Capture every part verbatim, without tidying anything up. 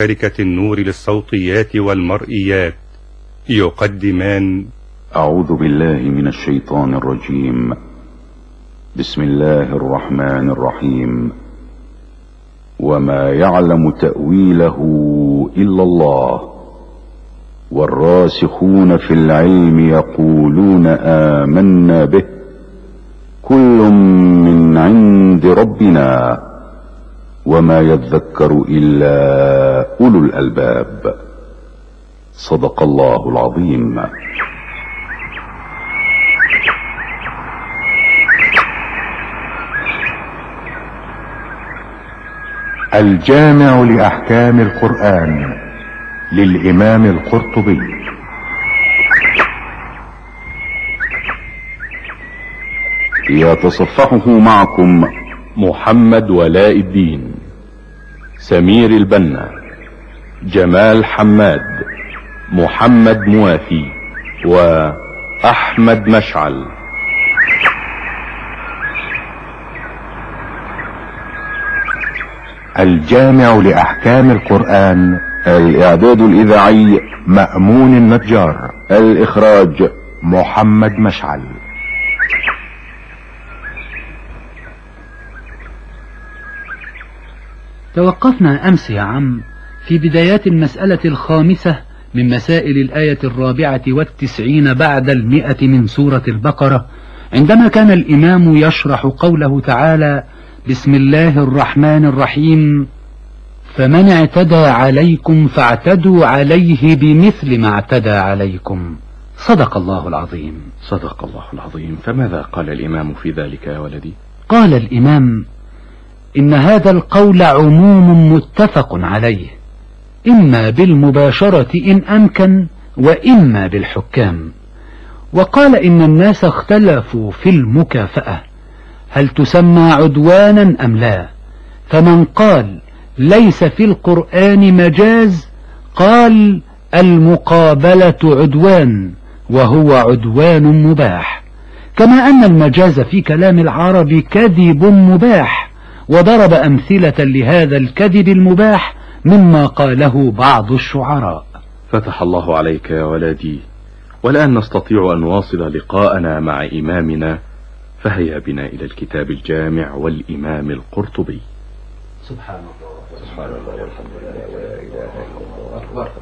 شركة النور للصوتيات والمرئيات يقدمان. أعوذ بالله من الشيطان الرجيم. بسم الله الرحمن الرحيم. وما يعلم تأويله إلا الله والراسخون في العلم يقولون آمنا به كل من عند ربنا وما يذكر إلا أولو الألباب. صدق الله العظيم. الجامع لأحكام القرآن للإمام القرطبي. يتصفحه معكم محمد ولاء الدين، سمير البنا، جمال حماد، محمد موافي، وأحمد مشعل. الجامع لأحكام القرآن. الإعداد الإذاعي مأمون النجار. الإخراج محمد مشعل. توقفنا أمس يا عم في بدايات المسألة الخامسة من مسائل الآية الرابعة والتسعين بعد المئة من سورة البقرة، عندما كان الإمام يشرح قوله تعالى: بسم الله الرحمن الرحيم، فمن اعتدى عليكم فاعتدوا عليه بمثل ما اعتدى عليكم. صدق الله العظيم. صدق الله العظيم. فماذا قال الإمام في ذلك يا ولدي؟ قال الإمام: إن هذا القول عموم متفق عليه، إما بالمباشرة إن أمكن وإما بالحكام. وقال إن الناس اختلفوا في المكافأة، هل تسمى عدوانا أم لا؟ فمن قال ليس في القرآن مجاز قال المقابلة عدوان، وهو عدوان مباح، كما أن المجاز في كلام العرب كذب مباح، وضرب أمثلة لهذا الكذب المباح مما قاله بعض الشعراء. فتح الله عليك يا ولدي، والآن نستطيع أن نواصل لقاءنا مع إمامنا، فهيا بنا إلى الكتاب الجامع والإمام القرطبي. سبحان الله سبحان الله والحمد لله ولا إله إلا الله.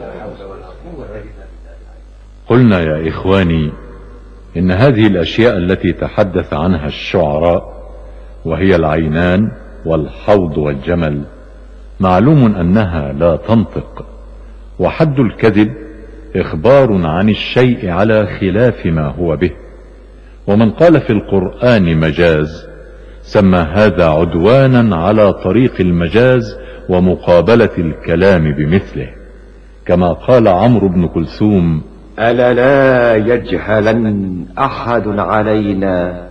قلنا يا إخواني إن هذه الأشياء التي تحدث عنها الشعراء وهي العينان والحوض والجمل معلوم أنها لا تنطق، وحد الكذب إخبار عن الشيء على خلاف ما هو به. ومن قال في القرآن مجاز سمى هذا عدوانا على طريق المجاز ومقابلة الكلام بمثله، كما قال عمرو بن كلثوم: ألا لا يجهلن أحد علينا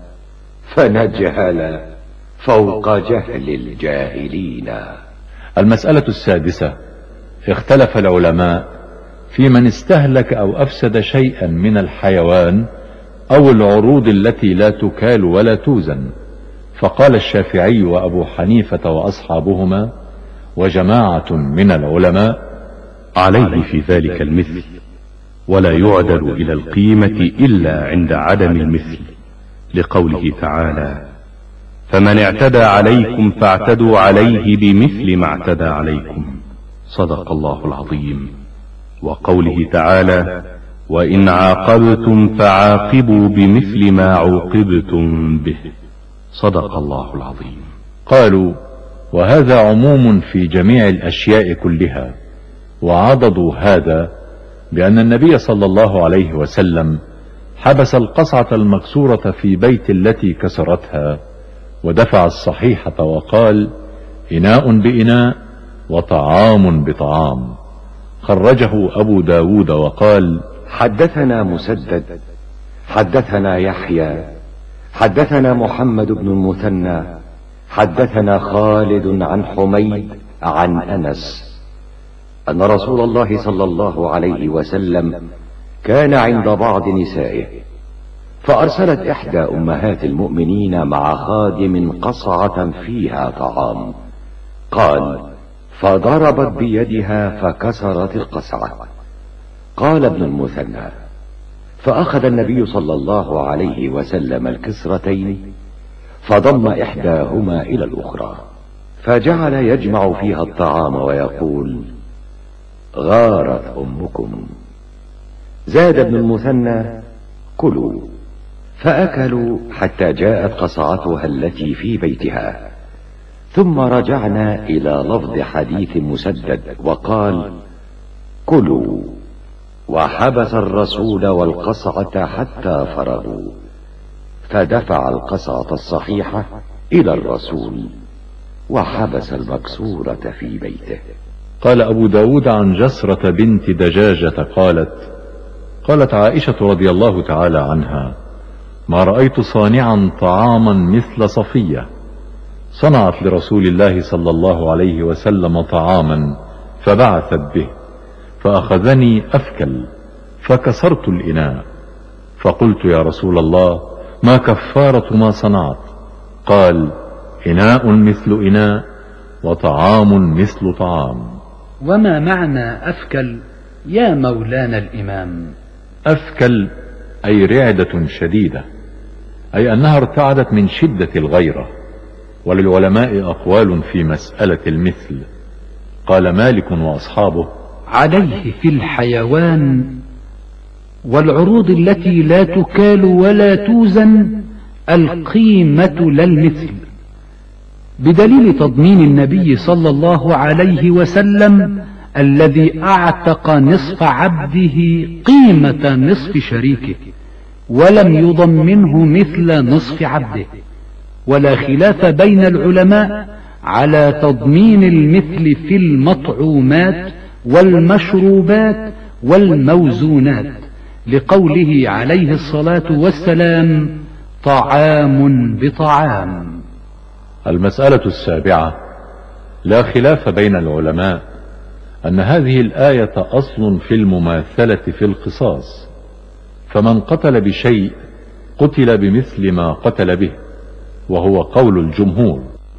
فنجهل فوق جهل الجاهلين. المسألة السادسة: اختلف العلماء في من استهلك أو أفسد شيئا من الحيوان أو العروض التي لا تكال ولا توزن، فقال الشافعي وأبو حنيفة وأصحابهما وجماعة من العلماء: عليه في ذلك المثل، ولا يعدل إلى القيمة إلا عند عدم المثل، لقوله تعالى: فمن اعتدى عليكم فاعتدوا عليه بمثل ما اعتدى عليكم. صدق الله العظيم. وقوله تعالى: وإن عاقبتم فعاقبوا بمثل ما عوقبتم به. صدق الله العظيم. قالوا: وهذا عموم في جميع الأشياء كلها، وعضدوا هذا بأن النبي صلى الله عليه وسلم حبس القصعة المكسورة في بيت التي كسرتها، ودفع الصحيحة وقال: إناء بإناء وطعام بطعام. خرجه أبو داود وقال: حدثنا مسدد حدثنا يحيى حدثنا محمد بن المثنى حدثنا خالد عن حميد عن أنس أن رسول الله صلى الله عليه وسلم كان عند بعض نسائه، فأرسلت إحدى أمهات المؤمنين مع خادم قصعة فيها طعام، قال: فضربت بيدها فكسرت القصعة. قال ابن المثنى: فأخذ النبي صلى الله عليه وسلم الكسرتين فضم إحداهما إلى الأخرى، فجعل يجمع فيها الطعام ويقول: غارت أمكم. زاد ابن المثنى: كلوا. فأكلوا حتى جاءت قصعتها التي في بيتها، ثم رجعنا إلى لفظ حديث مسدد وقال: كلوا. وحبس الرسول والقصعة حتى فرغوا، فدفع القصعة الصحيحة إلى الرسول وحبس المكسورة في بيته. قال أبو داود عن جسرة بنت دجاجة قالت: قالت عائشة رضي الله تعالى عنها: ما رأيت صانعا طعاما مثل صفية، صنعت لرسول الله صلى الله عليه وسلم طعاما فبعثت به، فأخذني أفكل فكسرت الإناء، فقلت: يا رسول الله، ما كفارة ما صنعت؟ قال: إناء مثل إناء وطعام مثل طعام. وما معنى أفكل يا مولانا الإمام؟ أفكل أي رعدة شديدة، أي أنها ارتعدت من شدة الغيرة. وللعلماء أقوال في مسألة المثل. قال مالك وأصحابه: عليه في الحيوان والعروض التي لا تكال ولا توزن القيمة لا المثل، بدليل تضمين النبي صلى الله عليه وسلم الذي اعتق نصف عبده قيمة نصف شريكه، ولم يضمنه مثل نصف عبده. ولا خلاف بين العلماء على تضمين المثل في المطعومات والمشروبات والموزونات، لقوله عليه الصلاة والسلام: طعام بطعام. المسألة السابعة: لا خلاف بين العلماء أن هذه الآية أصل في المماثلة في القصاص، فمن قتل بشيء قتل بمثل ما قتل به، وهو قول الجمهور.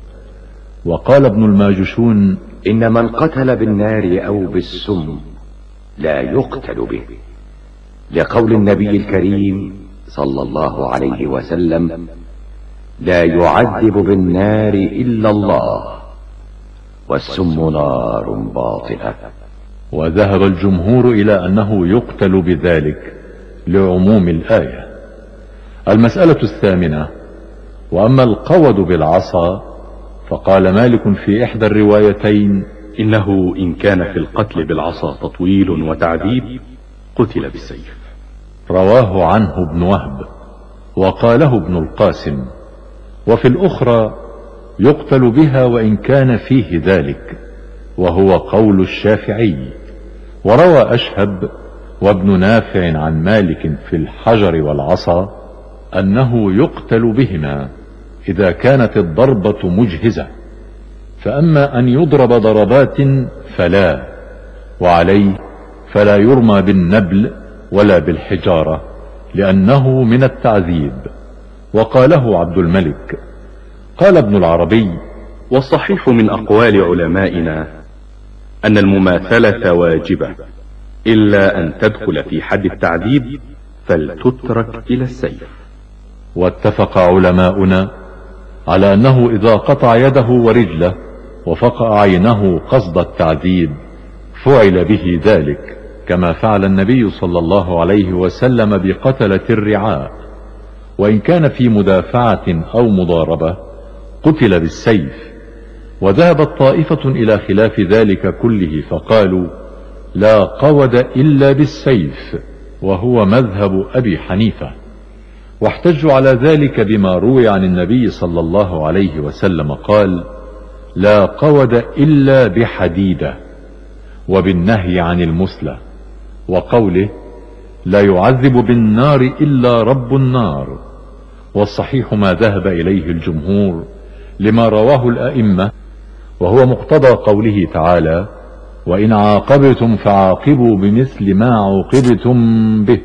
وقال ابن الماجشون: إن من قتل بالنار أو بالسم لا يقتل به، لقول النبي الكريم صلى الله عليه وسلم: لا يعذب بالنار إلا الله، والسم نار باطنة. وذهب الجمهور إلى أنه يقتل بذلك لعموم الآية. المسألة الثامنة: وأما القود بالعصا فقال مالك في إحدى الروايتين: إنه إن كان في القتل بالعصا تطويل وتعذيب قتل بالسيف. رواه عنه ابن وهب وقاله ابن القاسم. وفي الأخرى: يقتل بها وإن كان فيه ذلك، وهو قول الشافعي. وروى أشهب وابن نافع عن مالك في الحجر والعصا أنه يقتل بهما إذا كانت الضربة مجهزة، فأما أن يضرب ضربات فلا، وعليه فلا يرمى بالنبل ولا بالحجارة لأنه من التعذيب. وقاله عبد الملك. قال ابن العربي: والصحيح من أقوال علمائنا أن المماثلة واجبة، إلا أن تدخل في حد التعذيب فلتترك إلى السيف. واتفق علماؤنا على أنه إذا قطع يده ورجله وفقع عينه قصد التعذيب فعل به ذلك، كما فعل النبي صلى الله عليه وسلم بقتلة الرعاء. وإن كان في مدافعة أو مضاربة قتل بالسيف. وذهبت طائفة إلى خلاف ذلك كله فقالوا: لا قود إلا بالسيف، وهو مذهب أبي حنيفة. واحتجوا على ذلك بما روي عن النبي صلى الله عليه وسلم قال: لا قود إلا بحديدة، وبالنهي عن المسلة، وقوله: لا يعذب بالنار إلا رب النار. والصحيح ما ذهب إليه الجمهور لما رواه الأئمة، وهو مقتضى قوله تعالى: وإن عاقبتم فعاقبوا بمثل ما عوقبتم به،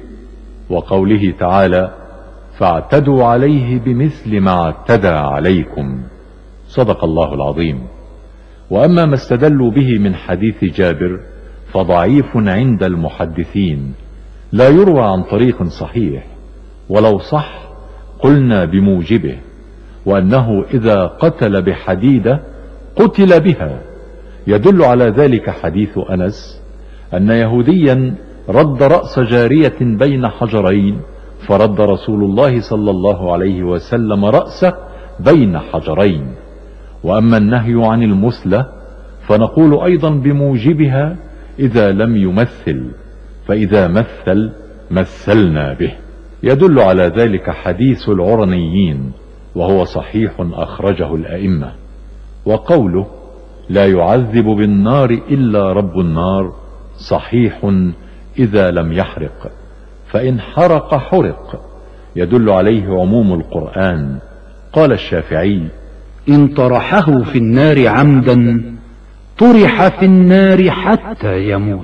وقوله تعالى: فاعتدوا عليه بمثل ما اعتدى عليكم. صدق الله العظيم. وأما ما استدلوا به من حديث جابر فضعيف عند المحدثين، لا يروى عن طريق صحيح، ولو صح قلنا بموجبه، وأنه إذا قتل بحديدة قتل بها. يدل على ذلك حديث أنس أن يهوديا رد رأس جارية بين حجرين، فرد رسول الله صلى الله عليه وسلم رأسه بين حجرين. وأما النهي عن المثلة فنقول أيضا بموجبها إذا لم يمثل، فإذا مثل مثلنا به. يدل على ذلك حديث العرنيين، وهو صحيح أخرجه الأئمة. وقوله لا يعذب بالنار إلا رب النار صحيح إذا لم يحرق، فإن حرق حرق، يدل عليه عموم القرآن. قال الشافعي إن طرحه في النار عمدا طرح في النار حتى يموت.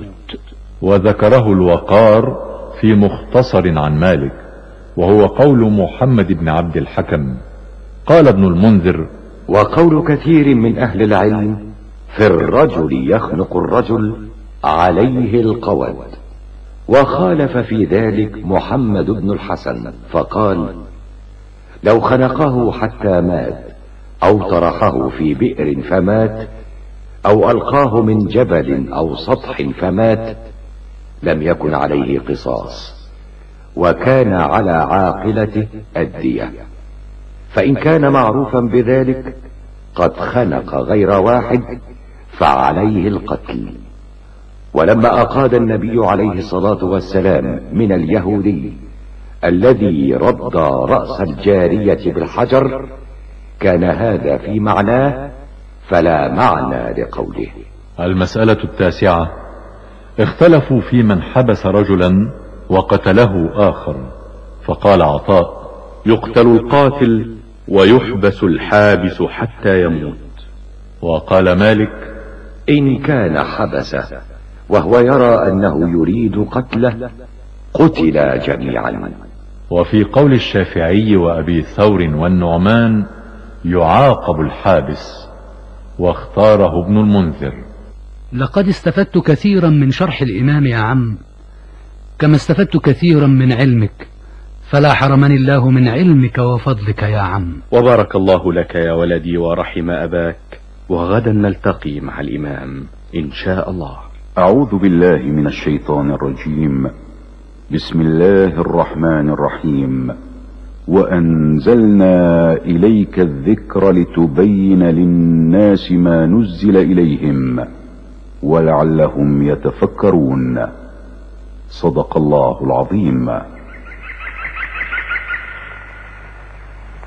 وذكره الوقار في مختصر عن مالك، وهو قول محمد بن عبد الحكم. قال ابن المنذر وقول كثير من أهل العلم في الرجل يخنق الرجل عليه القود. وخالف في ذلك محمد بن الحسن فقال لو خنقه حتى مات، أو طرحه في بئر فمات، أو ألقاه من جبل أو سطح فمات، لم يكن عليه قصاص، وكان على عاقلته الدية. فإن كان معروفا بذلك قد خنق غير واحد فعليه القتل. ولما أقاد النبي عليه الصلاة والسلام من اليهودي الذي رد رأس الجارية بالحجر كان هذا في معناه، فلا معنى لقوله. المسألة التاسعة اختلفوا في من حبس رجلا وقتله آخر، فقال عطاء يقتل القاتل ويحبس الحابس حتى يموت. وقال مالك إن كان حبسه وهو يرى أنه يريد قتله قتلا جميعا. وفي قول الشافعي وأبي ثور والنعمان يعاقب الحابس، واختاره ابن المنذر. لقد استفدت كثيرا من شرح الإمام يا عم، كما استفدت كثيرا من علمك، فلا حرمني الله من علمك وفضلك يا عم. وبارك الله لك يا ولدي ورحم أباك، وغدا نلتقي مع الإمام إن شاء الله. أعوذ بالله من الشيطان الرجيم. بسم الله الرحمن الرحيم. وأنزلنا إليك الذكر لتبين للناس ما نزل إليهم ولعلهم يتفكرون. صدق الله العظيم.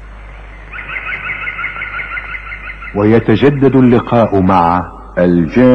ويتجدد اللقاء مع الجامع